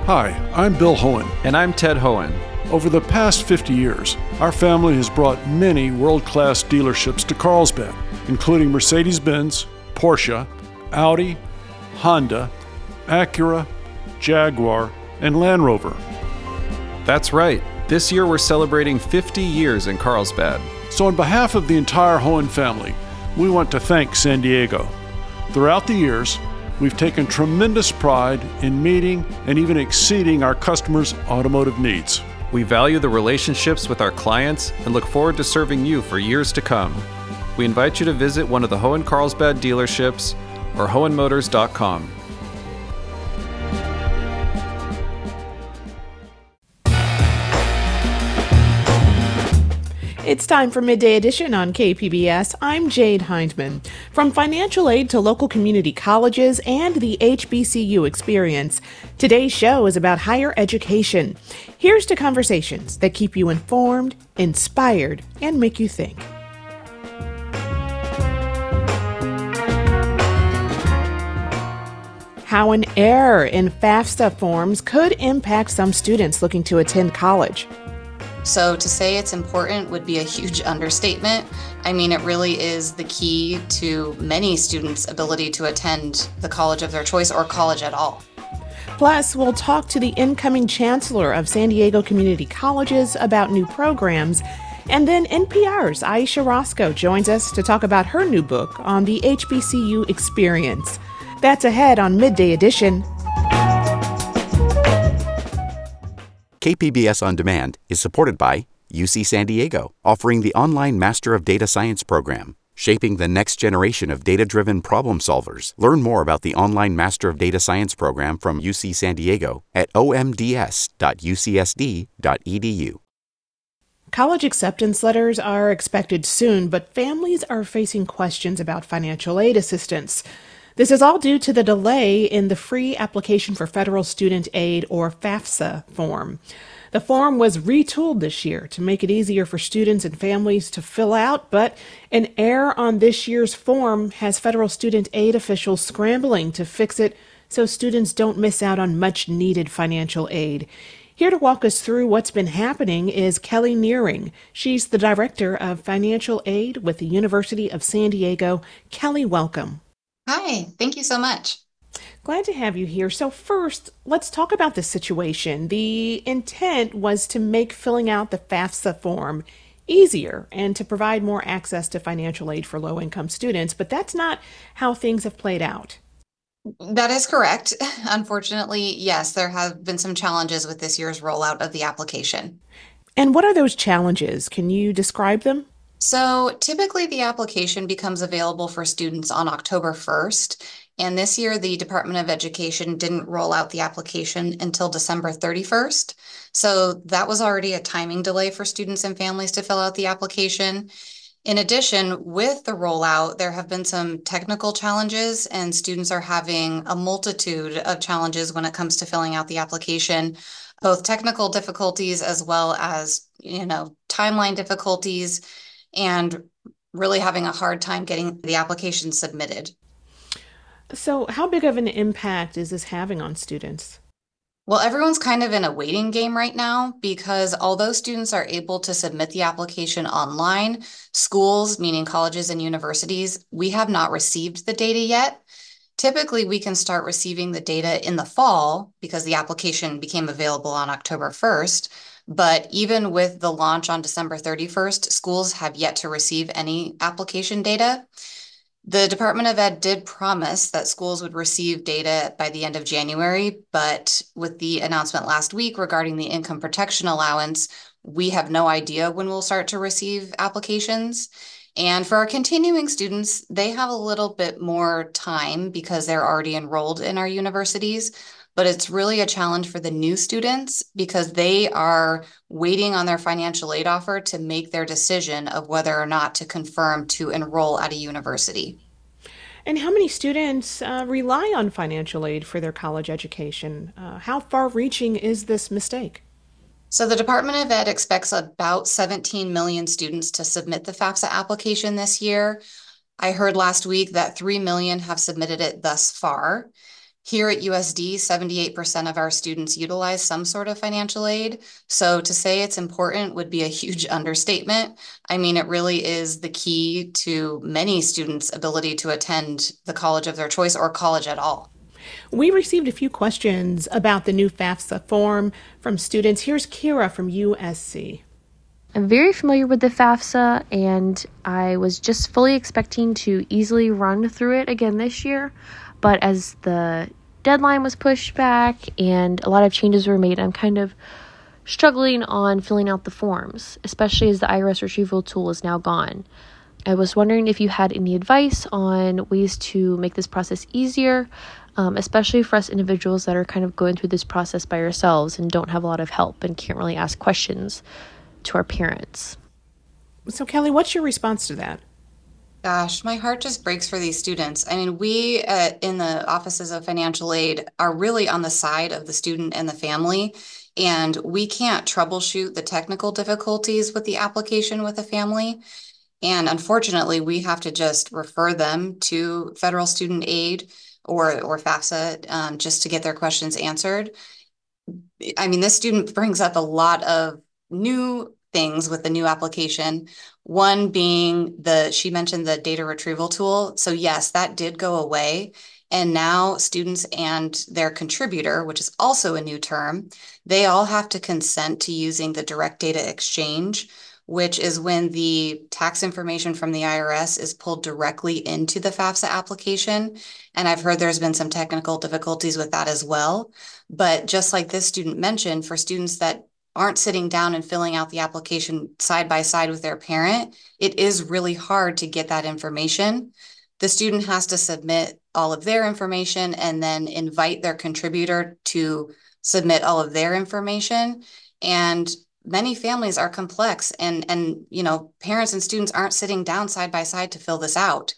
Hi, I'm Bill Hohen. And I'm Ted Hohen. Over the past 50 years, our family has brought many world-class dealerships to Carlsbad, including Mercedes-Benz, Porsche, Audi, Honda, Acura, Jaguar, and Land Rover. That's right. This year we're celebrating 50 years in Carlsbad. So on behalf of the entire Hohen family, we want to thank San Diego. Throughout the years, we've taken tremendous pride in meeting and even exceeding our customers' automotive needs. We value the relationships with our clients and look forward to serving you for years to come. We invite you to visit one of the Hohen Carlsbad dealerships or hohenmotors.com. It's time for Midday Edition on KPBS. I'm Jade Hindman. From financial aid to local community colleges and the HBCU experience, today's show is about higher education. Here's to conversations that keep you informed, inspired, and make you think. How an error in FAFSA forms could impact some students looking to attend college. So to say it's important would be a huge understatement. I mean, it really is the key to many students' ability to attend the college of their choice or college at all. Plus, we'll talk to the incoming chancellor of San Diego Community Colleges about new programs. And then NPR's Aisha Roscoe joins us to talk about her new book on the HBCU experience. That's ahead on Midday Edition. KPBS On Demand is supported by UC San Diego, offering the online Master of Data Science program, shaping the next generation of data-driven problem solvers. Learn more about the online Master of Data Science program from UC San Diego at omds.ucsd.edu. College acceptance letters are expected soon, but families are facing questions about financial aid assistance. This is all due to the delay in the free application for federal student aid, or FAFSA, form. The form was retooled this year to make it easier for students and families to fill out, but an error on this year's form has federal student aid officials scrambling to fix it so students don't miss out on much-needed financial aid. Here to walk us through what's been happening is Kelly Nearing. She's the Director of Financial Aid with the University of San Diego. Kelly, welcome. Hi, thank you so much. Glad to have you here. So first, let's talk about the situation. The intent was to make filling out the FAFSA form easier and to provide more access to financial aid for low-income students, but that's not how things have played out. That is correct. Unfortunately, yes, there have been some challenges with this year's rollout of the application. And what are those challenges? Can you describe them? So typically the application becomes available for students on October 1st, and this year the Department of Education didn't roll out the application until December 31st. So that was already a timing delay for students and families to fill out the application. In addition, with the rollout, there have been some technical challenges, and students are having a multitude of challenges when it comes to filling out the application, both technical difficulties as well as, timeline difficulties, and really having a hard time getting the application submitted. So how big of an impact is this having on students? Well, everyone's kind of in a waiting game right now because although students are able to submit the application online, schools, meaning colleges and universities, we have not received the data yet. Typically, we can start receiving the data in the fall because the application became available on October 1st. But even with the launch on December 31st, schools have yet to receive any application data. The Department of Ed did promise that schools would receive data by the end of January, but with the announcement last week regarding the income protection allowance, we have no idea when we'll start to receive applications. And for our continuing students, they have a little bit more time because they're already enrolled in our universities. But it's really a challenge for the new students because they are waiting on their financial aid offer to make their decision of whether or not to confirm to enroll at a university. And how many students rely on financial aid for their college education? How far-reaching is this mistake? So the Department of Ed expects about 17 million students to submit the FAFSA application this year. I heard last week that 3 million have submitted it thus far. Here at USD, 78% of our students utilize some sort of financial aid. So to say it's important would be a huge understatement. I mean, it really is the key to many students' ability to attend the college of their choice or college at all. We received a few questions about the new FAFSA form from students. Here's Kira from USC. I'm very familiar with the FAFSA, and I was just fully expecting to easily run through it again this year. But as the deadline was pushed back and a lot of changes were made, I'm kind of struggling on filling out the forms, especially as the IRS retrieval tool is now gone. I was wondering if you had any advice on ways to make this process easier, especially for us individuals that are kind of going through this process by ourselves and don't have a lot of help and can't really ask questions to our parents. So, Kelly, what's your response to that? Gosh, my heart just breaks for these students. I mean, we in the offices of financial aid are really on the side of the student and the family, and we can't troubleshoot the technical difficulties with the application with a family. And unfortunately, we have to just refer them to federal student aid or FAFSA just to get their questions answered. I mean, this student brings up a lot of new things with the new application. One being she mentioned the data retrieval tool. So yes, that did go away. And now students and their contributor, which is also a new term, they all have to consent to using the direct data exchange, which is when the tax information from the IRS is pulled directly into the FAFSA application. And I've heard there's been some technical difficulties with that as well. But just like this student mentioned, for students that aren't sitting down and filling out the application side by side with their parent, it is really hard to get that information. The student has to submit all of their information and then invite their contributor to submit all of their information. And many families are complex and parents and students aren't sitting down side by side to fill this out.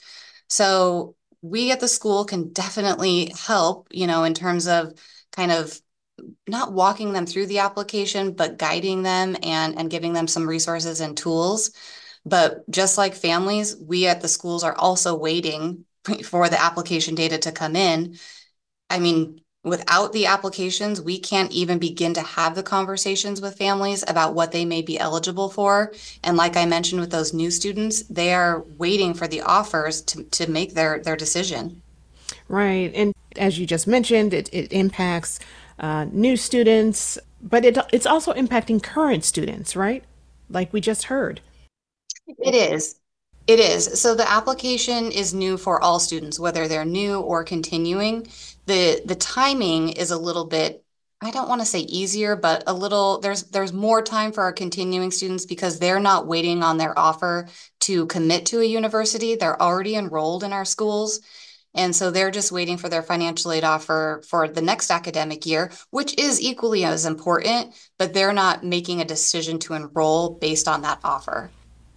So we at the school can definitely help, in terms of kind of not walking them through the application, but guiding them and giving them some resources and tools. But just like families, we at the schools are also waiting for the application data to come in. I mean, without the applications, we can't even begin to have the conversations with families about what they may be eligible for. And like I mentioned with those new students, they are waiting for the offers to make their decision. Right. And as you just mentioned, it impacts new students, but it's also impacting current students, right? Like we just heard. It is. It is. So the application is new for all students, whether they're new or continuing. The timing is a little bit, I don't want to say easier, but there's more time for our continuing students because they're not waiting on their offer to commit to a university. They're already enrolled in our schools. And so they're just waiting for their financial aid offer for the next academic year, which is equally as important, but they're not making a decision to enroll based on that offer.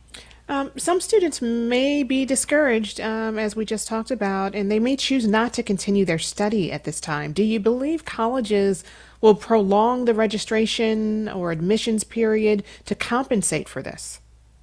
Some students may be discouraged, as we just talked about, and they may choose not to continue their study at this time. Do you believe colleges will prolong the registration or admissions period to compensate for this?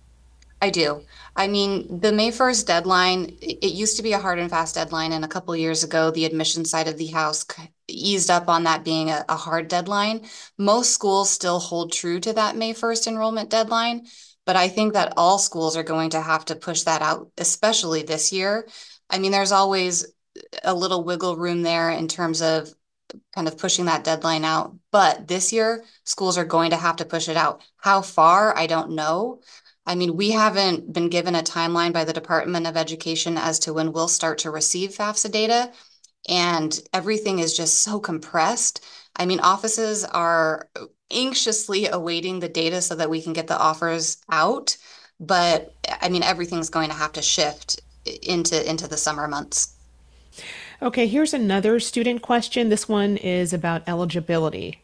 I do. I mean, the May 1st deadline, it used to be a hard and fast deadline, and a couple of years ago, the admission side of the house eased up on that being a hard deadline. Most schools still hold true to that May 1st enrollment deadline. But I think that all schools are going to have to push that out, especially this year. I mean, there's always a little wiggle room there in terms of kind of pushing that deadline out. But this year, schools are going to have to push it out. How far? I don't know. I mean, we haven't been given a timeline by the Department of Education as to when we'll start to receive FAFSA data. And everything is just so compressed. I mean, offices are anxiously awaiting the data so that we can get the offers out. But I mean, everything's going to have to shift into the summer months. Okay, here's another student question. This one is about eligibility.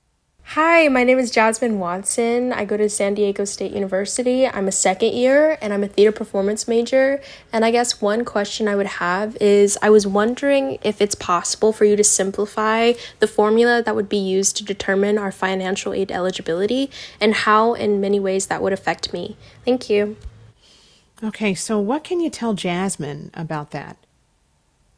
Hi, my name is Jasmine Watson. I go to San Diego State University. I'm a second year and I'm a theater performance major. And I guess one question I would have is I was wondering if it's possible for you to simplify the formula that would be used to determine our financial aid eligibility and how in many ways that would affect me. Thank you. Okay, so what can you tell Jasmine about that?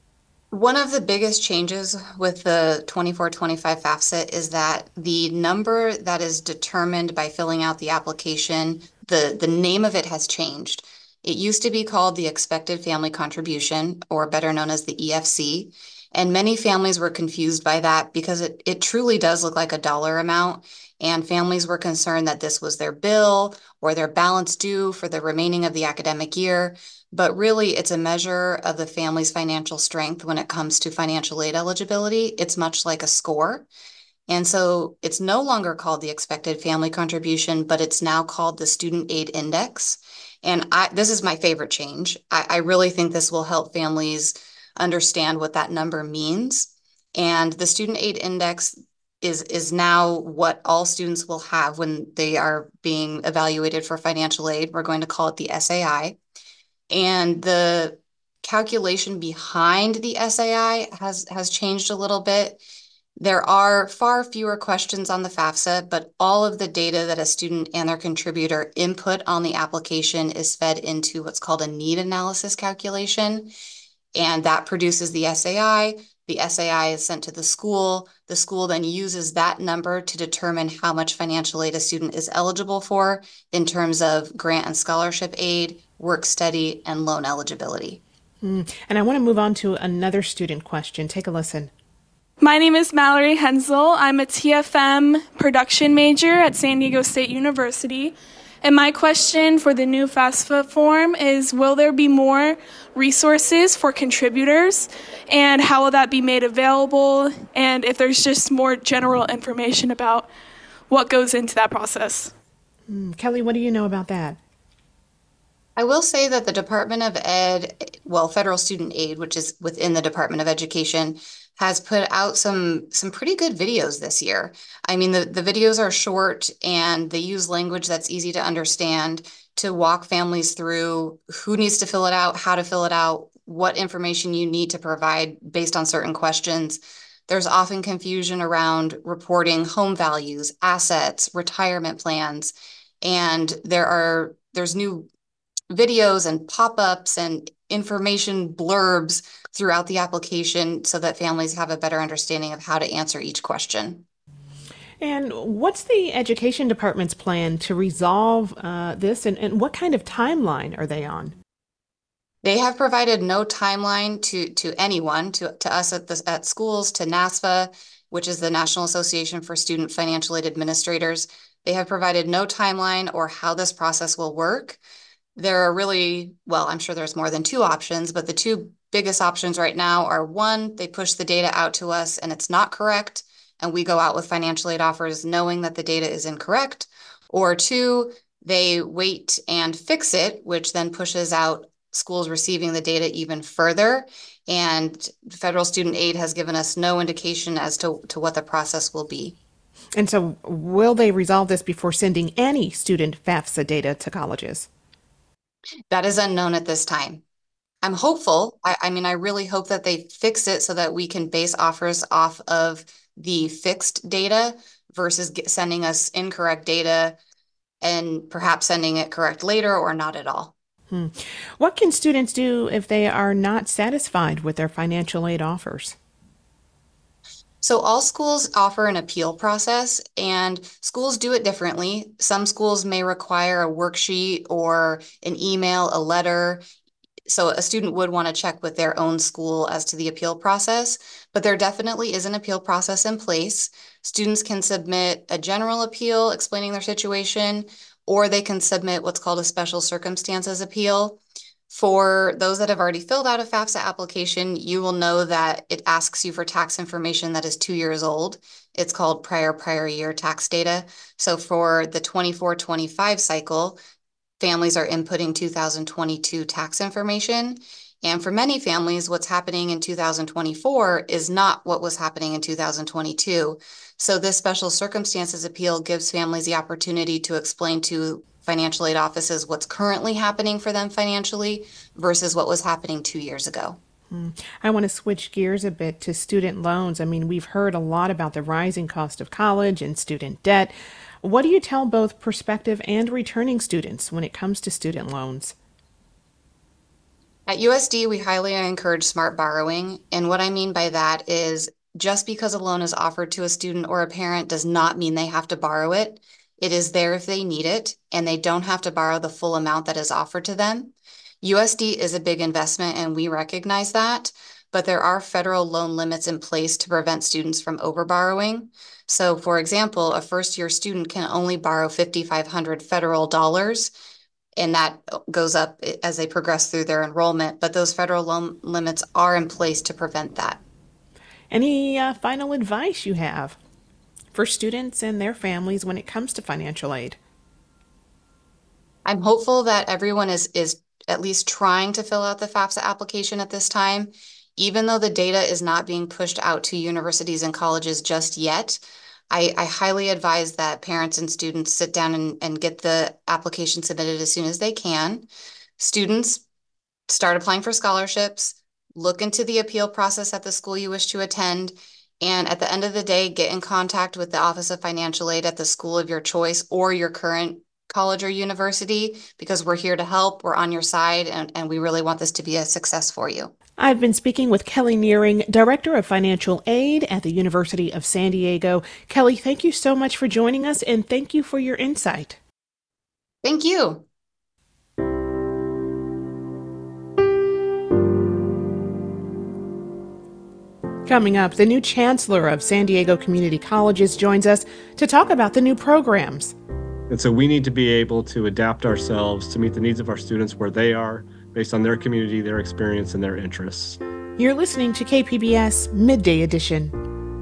One of the biggest changes with the 24-25 FAFSA is that the number that is determined by filling out the application, the name of it has changed. It used to be called the expected family contribution, or better known as the EFC. And many families were confused by that because it truly does look like a dollar amount. And families were concerned that this was their bill or their balance due for the remaining of the academic year. But really, it's a measure of the family's financial strength when it comes to financial aid eligibility. It's much like a score. And so it's no longer called the expected family contribution, but it's now called the Student Aid Index. And this is my favorite change. I really think this will help families understand what that number means. And the Student Aid Index is now what all students will have when they are being evaluated for financial aid. We're going to call it the SAI. And the calculation behind the SAI has changed a little bit. There are far fewer questions on the FAFSA, but all of the data that a student and their contributor input on the application is fed into what's called a need analysis calculation. And that produces the SAI. The SAI is sent to the school. The school then uses that number to determine how much financial aid a student is eligible for in terms of grant and scholarship aid, work study, and loan eligibility. And I want to move on to another student question. Take a listen. My name is Mallory Hensel. I'm a TFM production major at San Diego State University. And my question for the new FAFSA form is, will there be more resources for contributors? And how will that be made available? And if there's just more general information about what goes into that process? Kelly, what do you know about that? I will say that the Department of Ed, Federal Student Aid, which is within the Department of Education, has put out some pretty good videos this year. I mean, the videos are short and they use language that's easy to understand to walk families through who needs to fill it out, how to fill it out, what information you need to provide based on certain questions. There's often confusion around reporting home values, assets, retirement plans, and there's new videos and pop-ups and information blurbs throughout the application so that families have a better understanding of how to answer each question. And what's the education department's plan to resolve this, and what kind of timeline are they on? They have provided no timeline to anyone, to us at schools, to NASFA, which is the National Association for Student Financial Aid Administrators. They have provided no timeline or how this process will work. There are really, I'm sure there's more than two options, but the two biggest options right now are, one, they push the data out to us and it's not correct, and we go out with financial aid offers knowing that the data is incorrect, or two, they wait and fix it, which then pushes out schools receiving the data even further. And federal student aid has given us no indication as to what the process will be. And so will they resolve this before sending any student FAFSA data to colleges? That is unknown at this time. I'm hopeful. I mean, I really hope that they fix it so that we can base offers off of the fixed data versus sending us incorrect data and perhaps sending it correct later or not at all. What can students do if they are not satisfied with their financial aid offers? So all schools offer an appeal process, and schools do it differently. Some schools may require a worksheet or an email, a letter. So a student would want to check with their own school as to the appeal process, but there definitely is an appeal process in place. Students can submit a general appeal explaining their situation, or they can submit what's called a special circumstances appeal. For those that have already filled out a FAFSA application, you will know that it asks you for tax information that is 2 years old. It's called prior year tax data. So for the 24-25 cycle, families are inputting 2022 tax information. And for many families, what's happening in 2024 is not what was happening in 2022. So this special circumstances appeal gives families the opportunity to explain to financial aid offices what's currently happening for them financially versus what was happening 2 years ago. I want to switch gears a bit to student loans. I mean, we've heard a lot about the rising cost of college and student debt. What do you tell both prospective and returning students when it comes to student loans? At USD, we highly encourage smart borrowing. And what I mean by that is just because a loan is offered to a student or a parent does not mean they have to borrow it. It is there if they need it, and they don't have to borrow the full amount that is offered to them. USD is a big investment, and we recognize that, but there are federal loan limits in place to prevent students from overborrowing. So, for example, a first-year student can only borrow $5,500 federal dollars, and that goes up as they progress through their enrollment, but those federal loan limits are in place to prevent that. Any final advice you have for students and their families when it comes to financial aid? I'm hopeful that everyone is at least trying to fill out the FAFSA application at this time. Even though the data is not being pushed out to universities and colleges just yet, I highly advise that parents and students sit down and get the application submitted as soon as they can. Students, start applying for scholarships, look into the appeal process at the school you wish to attend, and at the end of the day, get in contact with the Office of Financial Aid at the school of your choice or your current college or university, because we're here to help, we're on your side, and we really want this to be a success for you. I've been speaking with Kelly Nearing, Director of Financial Aid at the University of San Diego. Kelly, thank you so much for joining us, and thank you for your insight. Thank you. Coming up, the new Chancellor of San Diego Community Colleges joins us to talk about the new programs. And so we need to be able to adapt ourselves to meet the needs of our students where they are, based on their community, their experience, and their interests. You're listening to KPBS Midday Edition.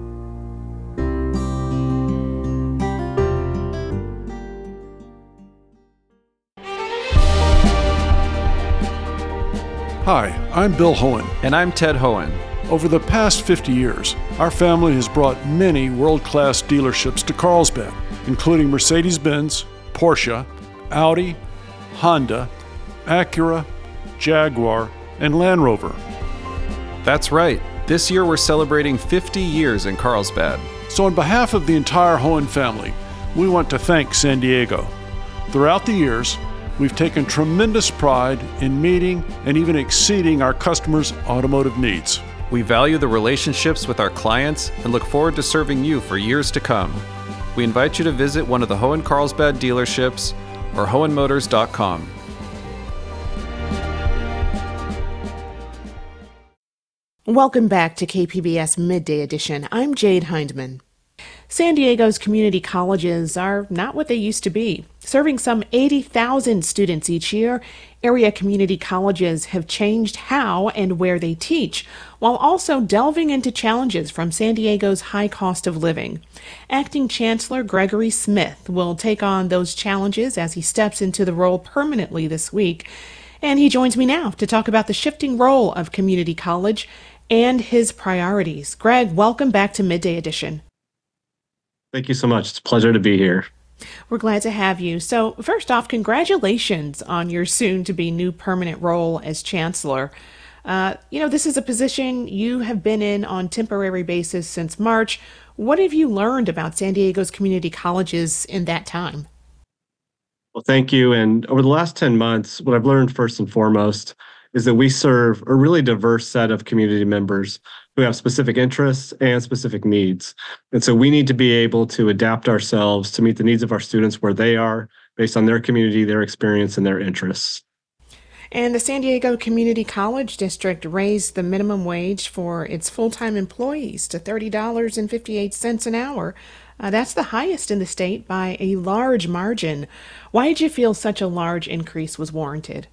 Hi, I'm Bill Hohen. And I'm Ted Hohen. Over the past 50 years, our family has brought many world-class dealerships to Carlsbad, including Mercedes-Benz, Porsche, Audi, Honda, Acura, Jaguar, and Land Rover. That's right. This year we're celebrating 50 years in Carlsbad. So on behalf of the entire Hohen family, we want to thank San Diego. Throughout the years, we've taken tremendous pride in meeting and even exceeding our customers' automotive needs. We value the relationships with our clients and look forward to serving you for years to come. We invite you to visit one of the Hohen Carlsbad dealerships or hohenmotors.com. Welcome back to KPBS Midday Edition. I'm Jade Hindman. San Diego's community colleges are not what they used to be. Serving some 80,000 students each year, area community colleges have changed how and where they teach, while also delving into challenges from San Diego's high cost of living. Acting Chancellor Gregory Smith will take on those challenges as he steps into the role permanently this week. And he joins me now to talk about the shifting role of community college and his priorities. Greg, welcome back to Midday Edition. Thank you so much. It's a pleasure to be here. We're glad to have you. So first off, congratulations on your soon-to-be new permanent role as Chancellor. This is a position you have been in on temporary basis since March. What have you learned about San Diego's community colleges in that time? Well, thank you. And over the last 10 months, what I've learned first and foremost is that we serve a really diverse set of community members who have specific interests and specific needs. And so we need to be able to adapt ourselves to meet the needs of our students where they are, based on their community, their experience, and their interests. And the San Diego Community College District raised the minimum wage for its full-time employees to $30.58 an hour. That's the highest in the state by a large margin. Why did you feel such a large increase was warranted?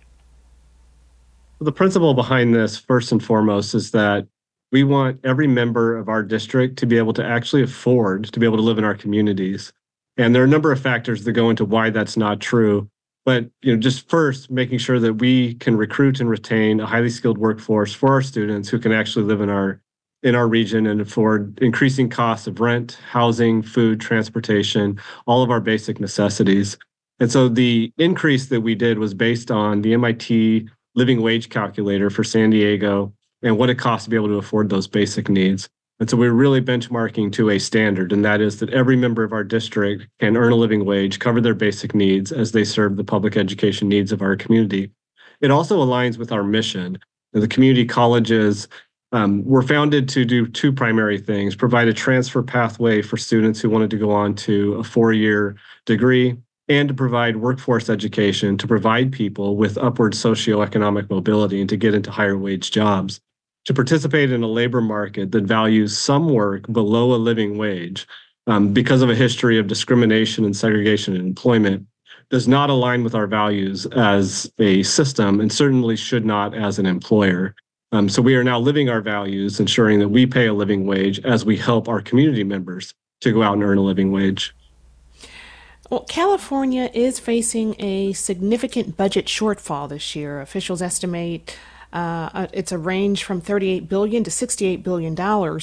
The principle behind this, first and foremost, is that we want every member of our district to be able to actually afford to be able to live in our communities. And there are a number of factors that go into why that's not true. But just first, making sure that we can recruit and retain a highly skilled workforce for our students who can actually live in our region and afford increasing costs of rent, housing, food, transportation, all of our basic necessities. And so the increase that we did was based on the MIT living wage calculator for San Diego and what it costs to be able to afford those basic needs. And so we're really benchmarking to a standard, and that is that every member of our district can earn a living wage, cover their basic needs as they serve the public education needs of our community. it also aligns with our mission. The community colleges were founded to do two primary things: provide a transfer pathway for students who wanted to go on to a 4-year degree, and to provide workforce education to provide people with upward socioeconomic mobility and to get into higher wage jobs. To participate in a labor market that values some work below a living wage because of a history of discrimination and segregation in employment does not align with our values as a system, and certainly should not as an employer. So we are now living our values, ensuring that we pay a living wage as we help our community members to go out and earn a living wage. Well, California is facing a significant budget shortfall this year. Officials estimate it's a range from $38 billion to $68 billion.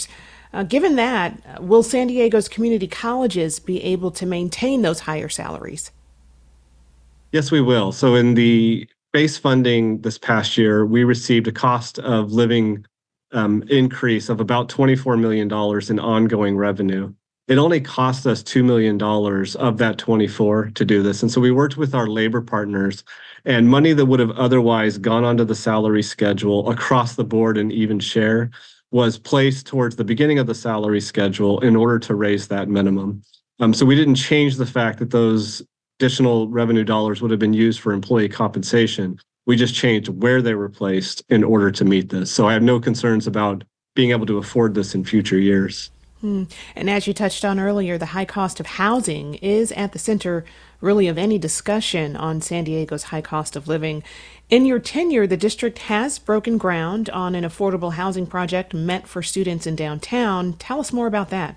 Given that, will San Diego's community colleges be able to maintain those higher salaries? Yes, we will. So in the base funding this past year, we received a cost of living increase of about $24 million in ongoing revenue. It only cost us $2 million of that 24 to do this. And so we worked with our labor partners, and money that would have otherwise gone onto the salary schedule across the board and even share was placed towards the beginning of the salary schedule in order to raise that minimum. So we didn't change the fact that those additional revenue dollars would have been used for employee compensation. We just changed where they were placed in order to meet this. So I have no concerns about being able to afford this in future years. And as you touched on earlier, the high cost of housing is at the center, really, of any discussion on San Diego's high cost of living. In your tenure, the district has broken ground on an affordable housing project meant for students in downtown. Tell us more about that.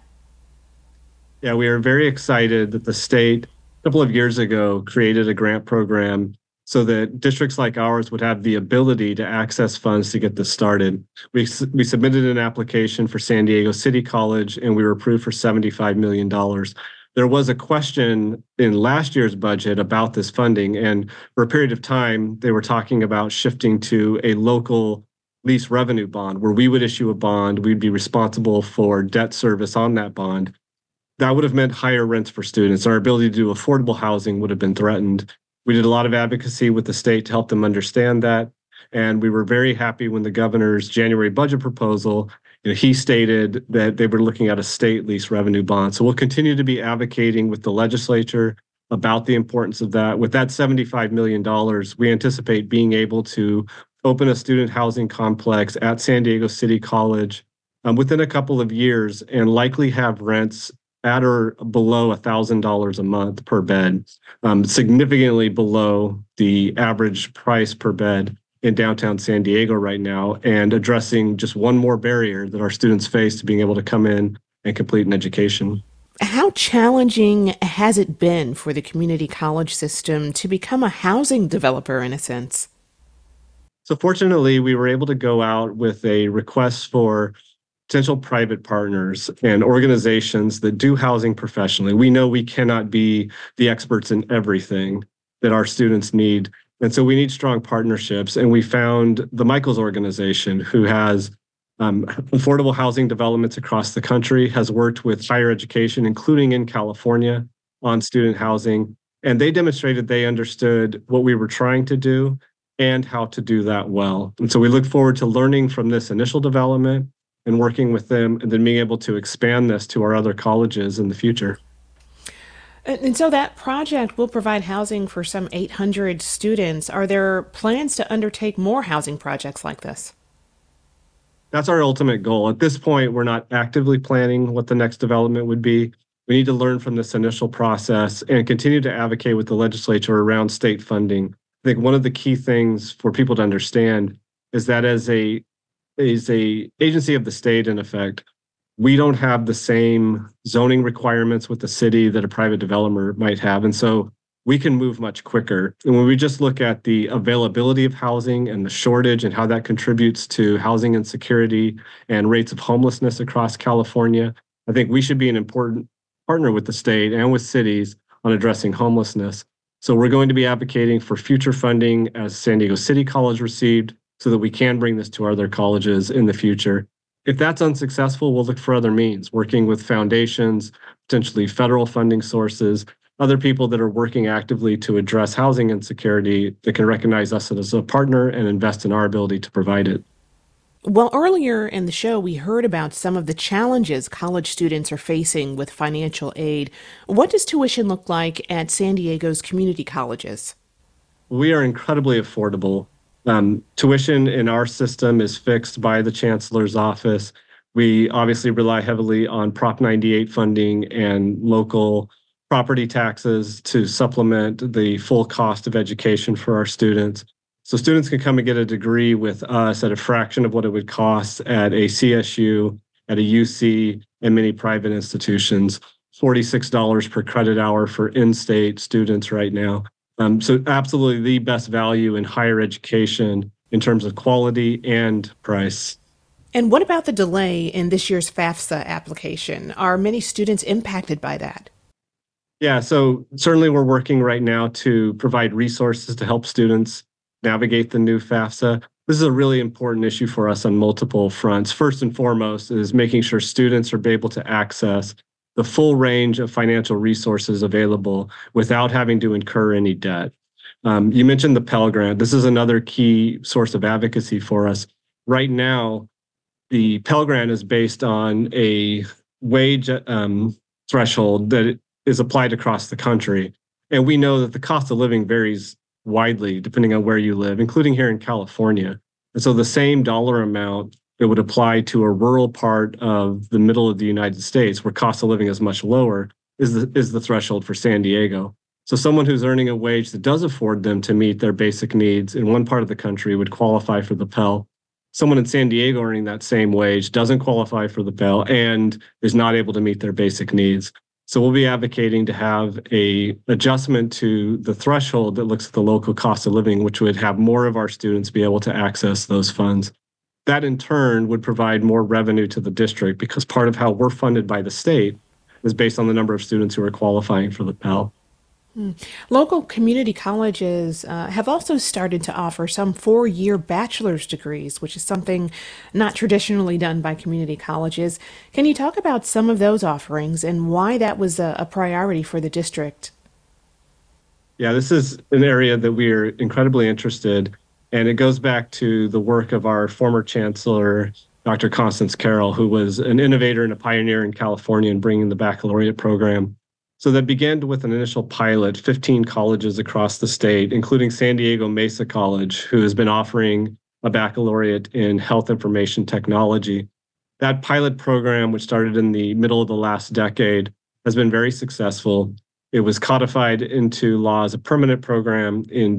Yeah, we are very excited that the state, a couple of years ago, created a grant program so that districts like ours would have the ability to access funds to get this started. We submitted an application for San Diego City College, and we were approved for $75 million. There was a question in last year's budget about this funding, and for a period of time, they were talking about shifting to a local lease revenue bond, where we would issue a bond, we'd be responsible for debt service on that bond. That would have meant higher rents for students. Our ability to do affordable housing would have been threatened. We did a lot of advocacy with the state to help them understand that. And we were very happy when the governor's January budget proposal, he stated that they were looking at a state lease revenue bond. So we'll continue to be advocating with the legislature about the importance of that. With that $75 million, we anticipate being able to open a student housing complex at San Diego City College within a couple of years, and likely have rents at or below $1,000 a month per bed, significantly below the average price per bed in downtown San Diego right now, and addressing just one more barrier that our students face to being able to come in and complete an education. How challenging has it been for the community college system to become a housing developer, in a sense? So fortunately, we were able to go out with a request for potential private partners and organizations that do housing professionally. We know we cannot be the experts in everything that our students need. And so we need strong partnerships. And we found the Michaels organization, who has affordable housing developments across the country, has worked with higher education, including in California, on student housing. And they demonstrated they understood what we were trying to do and how to do that well. And so we look forward to learning from this initial development and working with them, and then being able to expand this to our other colleges in the future. And so that project will provide housing for some 800 students. Are there plans to undertake more housing projects like this? That's our ultimate goal. At this point, we're not actively planning what the next development would be. We need to learn from this initial process and continue to advocate with the legislature around state funding. I think one of the key things for people to understand is that as a agency of the state, in effect, we don't have the same zoning requirements with the city that a private developer might have. And so we can move much quicker. And when we just look at the availability of housing and the shortage and how that contributes to housing insecurity and rates of homelessness across California, I think we should be an important partner with the state and with cities on addressing homelessness. So we're going to be advocating for future funding as San Diego City College received, so that we can bring this to our other colleges in the future. If that's unsuccessful, we'll look for other means, working with foundations, potentially federal funding sources, other people that are working actively to address housing insecurity that can recognize us as a partner and invest in our ability to provide it. Well, earlier in the show, we heard about some of the challenges college students are facing with financial aid. What does tuition look like at San Diego's community colleges? We are incredibly affordable. Tuition in our system is fixed by the chancellor's office. We obviously rely heavily on Prop 98 funding and local property taxes to supplement the full cost of education for our students. So students can come and get a degree with us at a fraction of what it would cost at a CSU, at a UC, and many private institutions. $46 per credit hour for in-state students right now. So absolutely the best value in higher education in terms of quality and price. And what about the delay in this year's FAFSA application? Are many students impacted by that? Yeah, so certainly we're working right now to provide resources to help students navigate the new FAFSA. This is a really important issue for us on multiple fronts. First and foremost is making sure students are able to access the full range of financial resources available without having to incur any debt. You mentioned the Pell Grant. This is another key source of advocacy for us. Right now, the Pell Grant is based on a wage threshold that is applied across the country. And we know that the cost of living varies widely depending on where you live, including here in California. And so the same dollar amount that would apply to a rural part of the middle of the United States, where cost of living is much lower, is the threshold for San Diego. So someone who's earning a wage that does afford them to meet their basic needs in one part of the country would qualify for the Pell. Someone in San Diego earning that same wage doesn't qualify for the Pell and is not able to meet their basic needs. So we'll be advocating to have an adjustment to the threshold that looks at the local cost of living, which would have more of our students be able to access those funds. That in turn would provide more revenue to the district because part of how we're funded by the state is based on the number of students who are qualifying for the Pell. Local community colleges have also started to offer some 4-year bachelor's degrees, which is something not traditionally done by community colleges. Can you talk about some of those offerings and why that was a priority for the district? Yeah, this is an area that we are incredibly interested, and it goes back to the work of our former chancellor, Dr. Constance Carroll, who was an innovator and a pioneer in California in bringing the baccalaureate program. So that began with an initial pilot, 15 colleges across the state, including San Diego Mesa College, who has been offering a baccalaureate in health information technology. That pilot program, which started in the middle of the last decade, has been very successful. It was codified into law as a permanent program in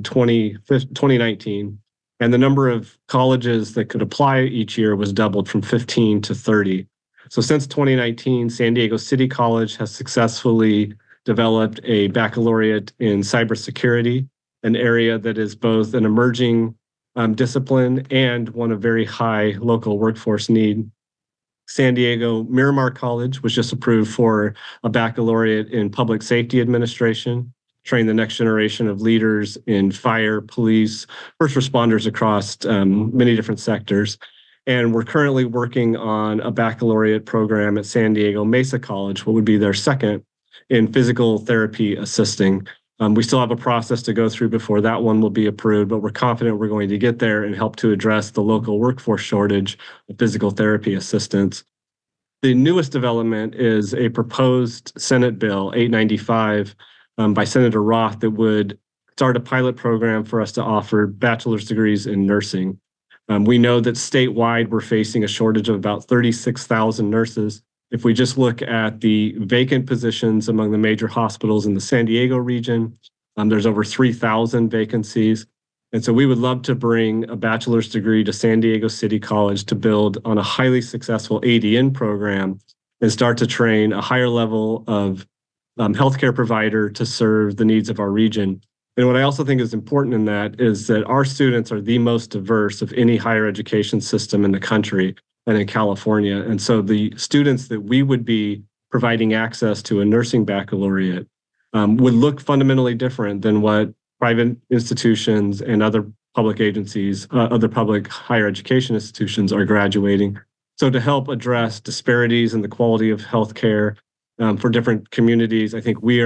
2019, and the number of colleges that could apply each year was doubled from 15 to 30. So since 2019, San Diego City College has successfully developed a baccalaureate in cybersecurity, an area that is both an emerging discipline and one of very high local workforce need. San Diego Miramar College was just approved for a baccalaureate in public safety administration, train the next generation of leaders in fire, police, first responders across many different sectors. And we're currently working on a baccalaureate program at San Diego Mesa College, what would be their second, in physical therapy assisting. We still have a process to go through before that one will be approved, but we're confident we're going to get there and help to address the local workforce shortage of physical therapy assistants. The newest development is a proposed Senate Bill 895 by Senator Roth that would start a pilot program for us to offer bachelor's degrees in nursing. We know that statewide, we're facing a shortage of about 36,000 nurses. If we just look at the vacant positions among the major hospitals in the San Diego region, there's over 3,000 vacancies. And so we would love to bring a bachelor's degree to San Diego City College to build on a highly successful ADN program and start to train a higher level of healthcare provider to serve the needs of our region. And what I also think is important in that is that our students are the most diverse of any higher education system in the country and in California. And so the students that we would be providing access to a nursing baccalaureate would look fundamentally different than what private institutions and other public agencies, other public higher education institutions are graduating. So to help address disparities in the quality of healthcare for different communities, I think we are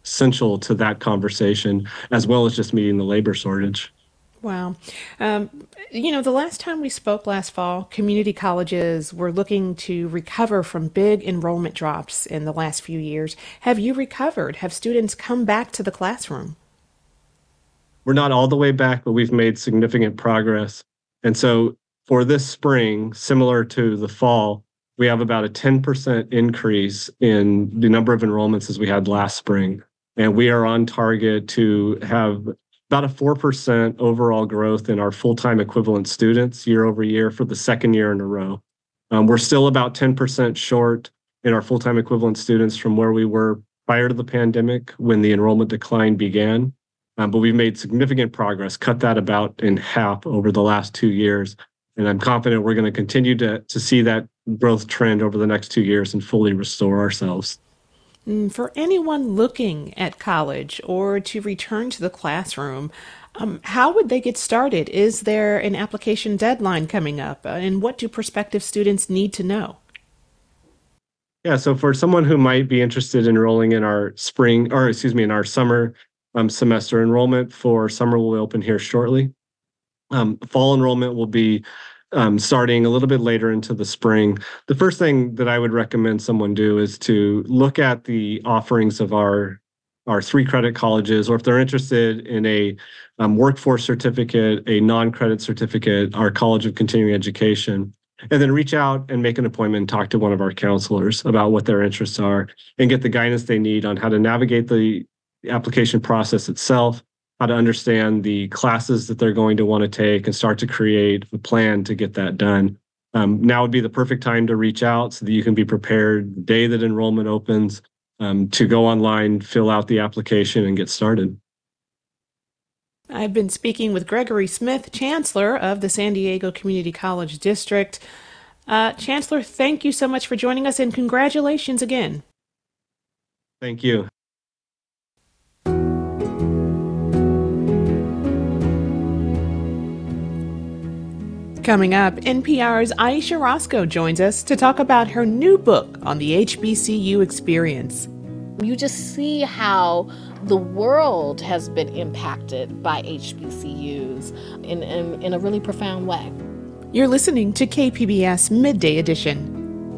essential to that conversation, as well as just meeting the labor shortage. Wow. The last time we spoke last fall, community colleges were looking to recover from big enrollment drops in the last few years. Have you recovered? Have students come back to the classroom? We're not all the way back, but we've made significant progress. And so for this spring, similar to the fall, we have about a 10% increase in the number of enrollments as we had last spring. And we are on target to have about a 4% overall growth in our full-time equivalent students year over year for the second year in a row. We're still about 10% short in our full-time equivalent students from where we were prior to the pandemic when the enrollment decline began. But we've made significant progress, cut that about in half over the last 2 years. And I'm confident we're going to continue to see that growth trend over the next 2 years and fully restore ourselves. For anyone looking at college or to return to the classroom, how would they get started? Is there an application deadline coming up? And what do prospective students need to know? Yeah, so for someone who might be interested in enrolling in our in our summer semester, enrollment for summer will open here shortly. Fall enrollment will be starting a little bit later into the spring. The first thing that I would recommend someone do is to look at the offerings of our 3-credit colleges, or if they're interested in a workforce certificate, a non-credit certificate, our College of Continuing Education, and then reach out and make an appointment and talk to one of our counselors about what their interests are and get the guidance they need on how to navigate the application process itself, how to understand the classes that they're going to want to take, and start to create a plan to get that done. Now would be the perfect time to reach out so that you can be prepared the day that enrollment opens to go online, fill out the application, and get started. I've been speaking with Gregory Smith, Chancellor of the San Diego Community College District. Chancellor, thank you so much for joining us, and congratulations again. Thank you. Coming up, NPR's Aisha Roscoe joins us to talk about her new book on the HBCU experience. You just see how the world has been impacted by HBCUs in a really profound way. You're listening to KPBS Midday Edition.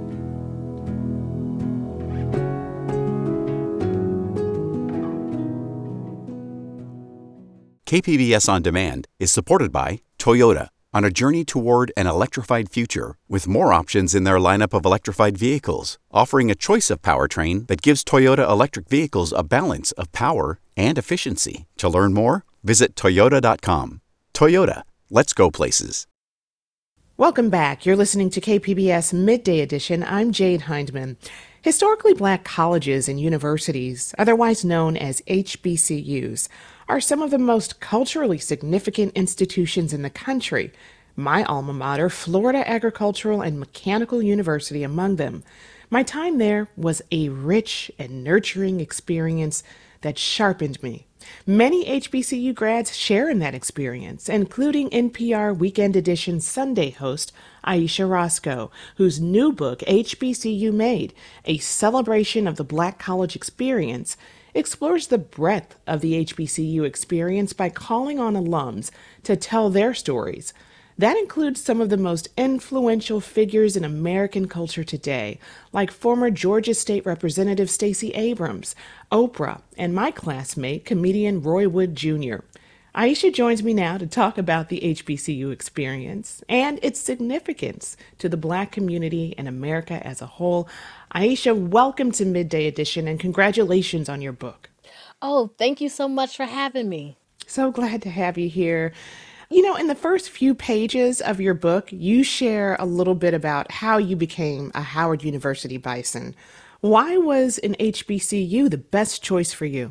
KPBS On Demand is supported by Toyota, on a journey toward an electrified future with more options in their lineup of electrified vehicles, offering a choice of powertrain that gives Toyota electric vehicles a balance of power and efficiency. To learn more, visit toyota.com. Toyota, let's go places. Welcome back. You're listening to KPBS Midday Edition. I'm Jade Hindman. Historically Black colleges and universities, otherwise known as HBCUs, are some of the most culturally significant institutions in the country. My alma mater, Florida Agricultural and Mechanical University, among them. My time there was a rich and nurturing experience that sharpened me. Many HBCU grads share in that experience, including NPR Weekend Edition Sunday host Aisha Roscoe, whose new book, HBCU Made, A Celebration of the Black College Experience, explores the breadth of the HBCU experience by calling on alums to tell their stories. That includes some of the most influential figures in American culture today, like former Georgia State Representative Stacey Abrams, Oprah, and my classmate, comedian Roy Wood Jr. Aisha joins me now to talk about the HBCU experience and its significance to the Black community and America as a whole. Aisha, welcome to Midday Edition and congratulations on your book. Oh, thank you so much for having me. So glad to have you here. You know, in the first few pages of your book, you share a little bit about how you became a Howard University Bison. Why was an HBCU the best choice for you?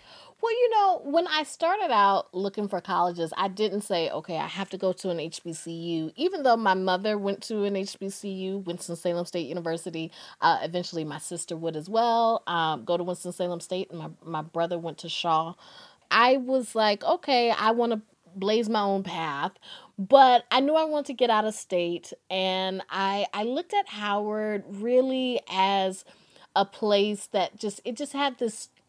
Well, when I started out looking for colleges, I didn't say, okay, I have to go to an HBCU. Even though my mother went to an HBCU, Winston-Salem State University, eventually my sister would as well, go to Winston-Salem State, and my brother went to Shaw. I was like, okay, I want to blaze my own path, but I knew I wanted to get out of state, and I looked at Howard really as a place that just had this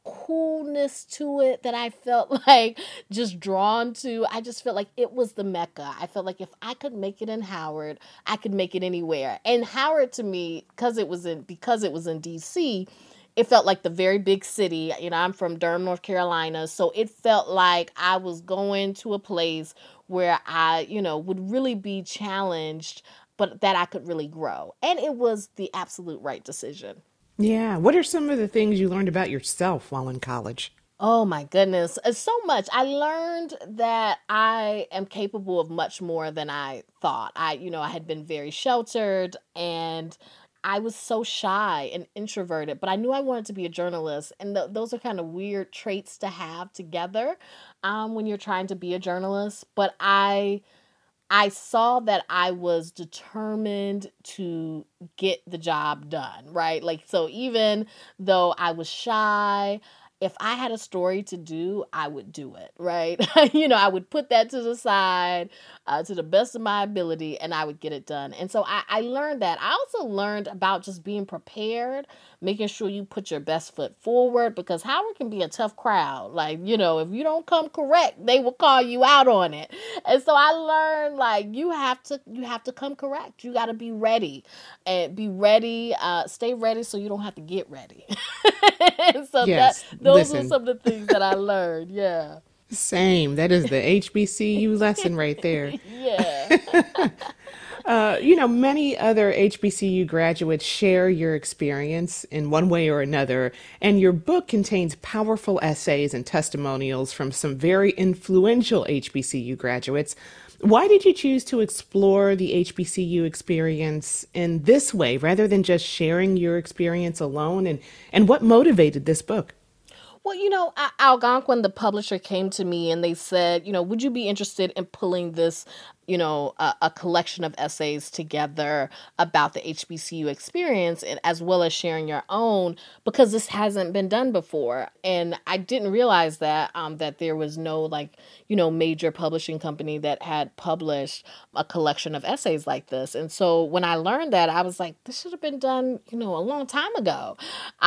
coolness to it that I felt like just drawn to. I just felt like it was the Mecca. I felt like if I could make it in Howard, I could make it anywhere. And Howard, to me, because it was in DC, it felt like the very big city. I'm from Durham, North Carolina, so it felt like I was going to a place where I, would really be challenged, but that I could really grow. And it was the absolute right decision. Yeah. What are some of the things you learned about yourself while in college? Oh my goodness. So much. I learned that I am capable of much more than I thought. I had been very sheltered and I was so shy and introverted, but I knew I wanted to be a journalist. And those are kind of weird traits to have together when you're trying to be a journalist. But I saw that I was determined to get the job done, right? Like, so even though I was shy, if I had a story to do, I would do it, right? I would put that to the side to the best of my ability and I would get it done. And so I learned that. I also learned about just being prepared, making sure you put your best foot forward, because Howard can be a tough crowd. Like, if you don't come correct, they will call you out on it. And so I learned, like, you have to come correct. You got to be ready and stay ready so you don't have to get ready. So Yes. those were Listen. some of the things that I learned. Yeah. Same. That is the HBCU lesson right there. Yeah. Many other HBCU graduates share your experience in one way or another, and your book contains powerful essays and testimonials from some very influential HBCU graduates. Why did you choose to explore the HBCU experience in this way rather than just sharing your experience alone? And what motivated this book? Well, Algonquin, the publisher, came to me and they said, would you be interested in pulling this, a collection of essays together about the HBCU experience, and as well as sharing your own, because this hasn't been done before. And I didn't realize that there was no major publishing company that had published a collection of essays like this. And so when I learned that, I was like, this should have been done, a long time ago.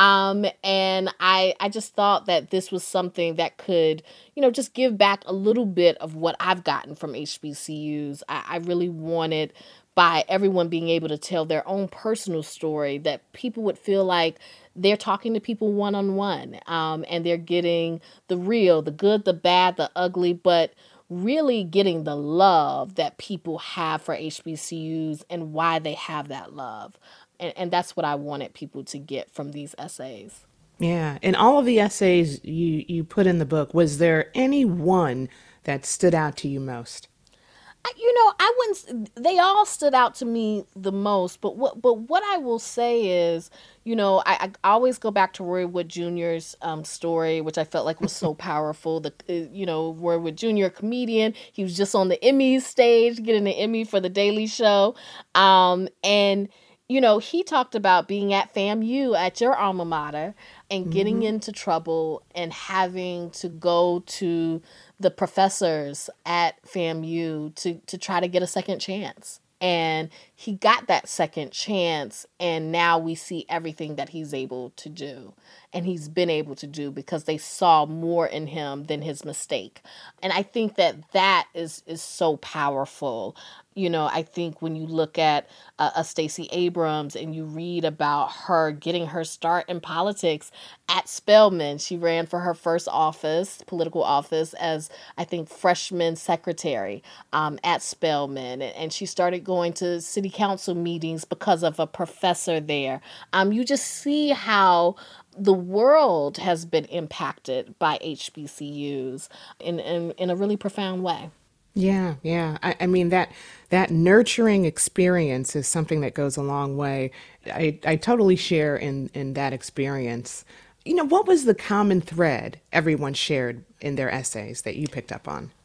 And I just thought that this was something that could, just give back a little bit of what I've gotten from HBCUs. I really wanted, by everyone being able to tell their own personal story, that people would feel like they're talking to people one-on-one, and they're getting the real, the good, the bad, the ugly, but really getting the love that people have for HBCUs and why they have that love. And that's what I wanted people to get from these essays. Yeah, in all of the essays you put in the book, was there any one that stood out to you most? I wouldn't. They all stood out to me the most. But what I will say is, I always go back to Roy Wood Jr.'s story, which I felt like was so powerful. Roy Wood Jr., a comedian, he was just on the Emmys stage, getting an Emmy for The Daily Show, and he talked about being at FAMU, at your alma mater, and getting into trouble and having to go to the professors at FAMU to try to get a second chance. And he got that second chance, and now we see everything that he's able to do, and he's been able to do, because they saw more in him than his mistake. And I think that is so powerful. I think when you look at a Stacey Abrams and you read about her getting her start in politics at Spelman, she ran for her first political office, as I think freshman secretary at Spelman, and she started going to city council meetings because of a professor there. You just see how the world has been impacted by HBCUs in a really profound way. Yeah. I mean, that nurturing experience is something that goes a long way. I totally share in that experience. What was the common thread everyone shared in their essays that you picked up on?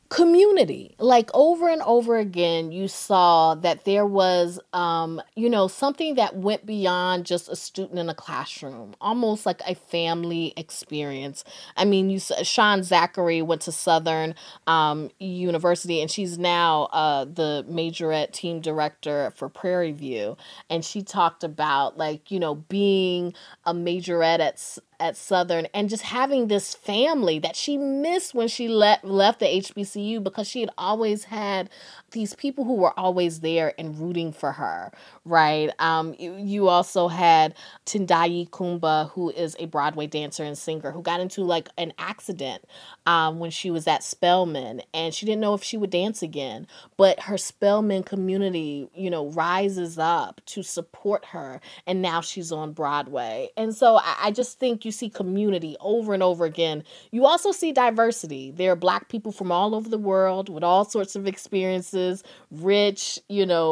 community. Like over and over again, you saw that there was, something that went beyond just a student in a classroom, almost like a family experience. I mean, Sean Zachary went to Southern University, and she's now the majorette team director for Prairie View. And she talked about being a majorette at Southern and just having this family that she missed when she left the HBCU, because she had always had these people who were always there and rooting for her, right? You also had Tendayi Kumba, who is a Broadway dancer and singer, who got into an accident when she was at Spelman, and she didn't know if she would dance again. But her Spelman community, rises up to support her, and now she's on Broadway. And so I just think you see community over and over again. You also see diversity. There are Black people from all over the world with all sorts of experiences, rich,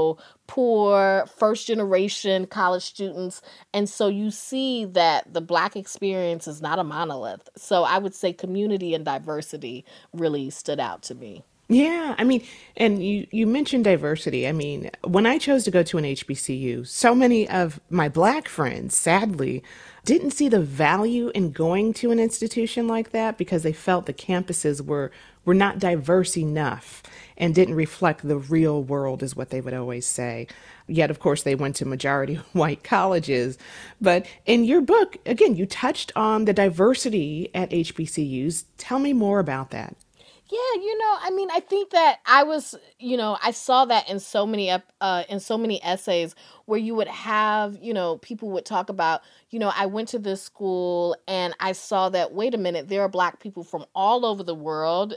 poor, first generation college students. And so you see that the Black experience is not a monolith. So I would say community and diversity really stood out to me. Yeah, I mean, and you mentioned diversity. I mean, when I chose to go to an HBCU, so many of my Black friends, sadly, didn't see the value in going to an institution like that because they felt the campuses were not diverse enough and didn't reflect the real world, is what they would always say. Yet, of course, they went to majority white colleges. But in your book, again, you touched on the diversity at HBCUs. Tell me more about that. Yeah, I think that I saw that in so many essays where you would have, people would talk about, I went to this school and I saw that, wait a minute, there are Black people from all over the world,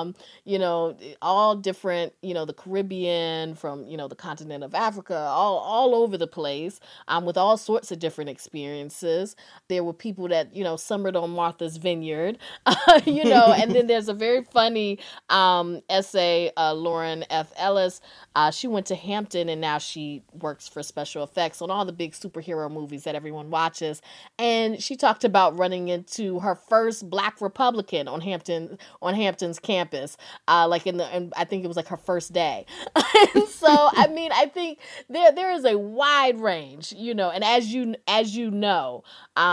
all different, the Caribbean, from, the continent of Africa, all over the place, with all sorts of different experiences. There were people that, summered on Martha's Vineyard, and then there's a very funny essay, Lauren F. Ellis. She went to Hampton and now she works for special effects on all the big superhero movies that everyone watches. And she talked about running into her first Black Republican on Hampton's campus, and I think it was her first day. So, I think there is a wide range, and as you know,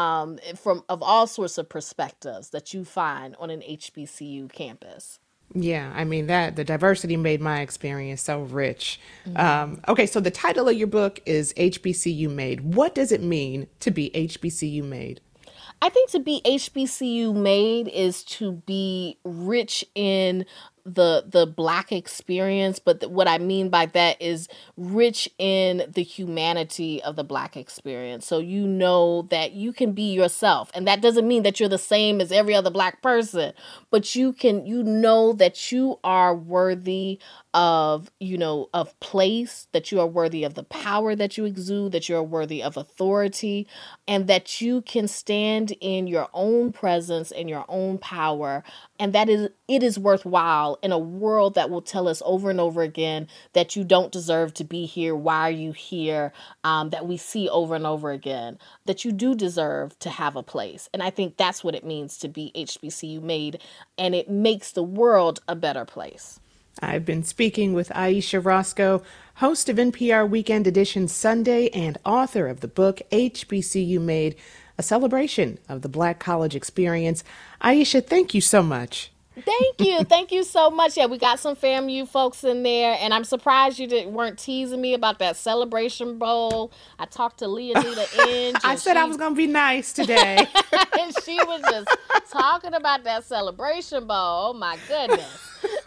of all sorts of perspectives that you find on an HBCU campus. Yeah, the diversity made my experience so rich. Okay, so the title of your book is HBCU Made. What does it mean to be HBCU made? I think to be HBCU made is to be rich in the Black experience, but what I mean by that is rich in the humanity of the Black experience. So you know that you can be yourself, and that doesn't mean that you're the same as every other Black person, but you know that you are worthy of place, that you are worthy of the power that you exude, that you are worthy of authority, and that you can stand in your own presence and your own power, and it is worthwhile in a world that will tell us over and over again that you don't deserve to be here. Why are you here? That we see over and over again, that you do deserve to have a place. And I think that's what it means to be HBCU made, and it makes the world a better place. I've been speaking with Aisha Roscoe, host of NPR Weekend Edition Sunday and author of the book HBCU Made, a celebration of the Black college experience. Aisha, thank you so much. Thank you. Thank you so much. Yeah, we got some FAMU folks in there, and I'm surprised you weren't teasing me about that Celebration Bowl. I talked to Leonita Inge. I said I was going to be nice today. And she was just talking about that Celebration Bowl. Oh, my goodness.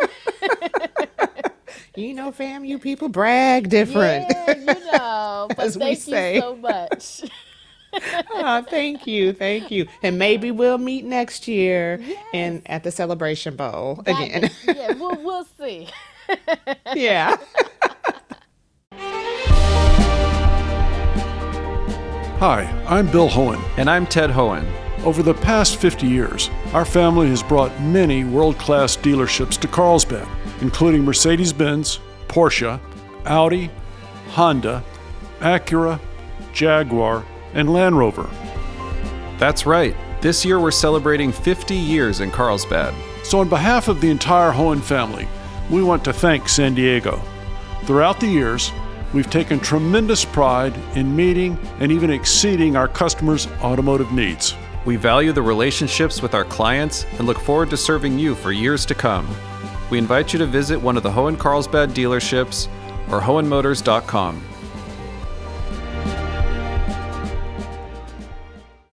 FAMU people brag different. Yeah, but as we say. Thank you so much. Oh, thank you. And maybe we'll meet next year and at the Celebration Bowl again. Yeah, we'll see. Yeah. Hi, I'm Bill Hohen. And I'm Ted Hohen. Over the past 50 years, our family has brought many world-class dealerships to Carlsbad, including Mercedes-Benz, Porsche, Audi, Honda, Acura, Jaguar, and Land Rover. That's right. This year we're celebrating 50 years in Carlsbad. So on behalf of the entire Hoehn family, we want to thank San Diego. Throughout the years, we've taken tremendous pride in meeting and even exceeding our customers' automotive needs. We value the relationships with our clients and look forward to serving you for years to come. We invite you to visit one of the Hoehn Carlsbad dealerships or Hoehnmotors.com.